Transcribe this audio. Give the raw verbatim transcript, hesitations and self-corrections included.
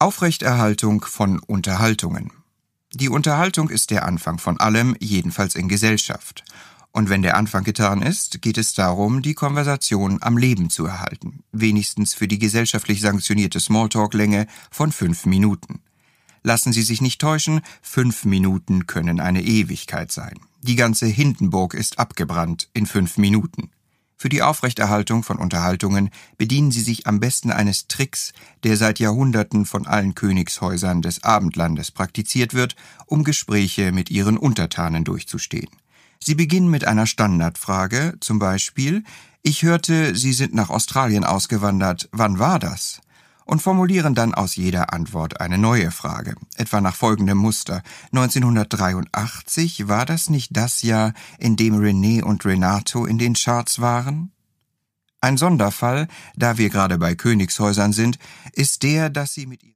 Aufrechterhaltung von Unterhaltungen. Die Unterhaltung ist der Anfang von allem, jedenfalls in Gesellschaft. Und wenn der Anfang getan ist, geht es darum, die Konversation am Leben zu erhalten, wenigstens für die gesellschaftlich sanktionierte Smalltalk-Länge von fünf Minuten. Lassen Sie sich nicht täuschen, fünf Minuten können eine Ewigkeit sein. Die ganze Hindenburg ist abgebrannt in fünf Minuten. Für die Aufrechterhaltung von Unterhaltungen bedienen Sie sich am besten eines Tricks, der seit Jahrhunderten von allen Königshäusern des Abendlandes praktiziert wird, um Gespräche mit ihren Untertanen durchzustehen. Sie beginnen mit einer Standardfrage, zum Beispiel: »Ich hörte, Sie sind nach Australien ausgewandert. Wann war das?« und formulieren dann aus jeder Antwort eine neue Frage, etwa nach folgendem Muster: neunzehnhundertdreiundachtzig, war das nicht das Jahr, in dem René und Renato in den Charts waren? Ein Sonderfall, da wir gerade bei Königshäusern sind, ist der, dass sie mit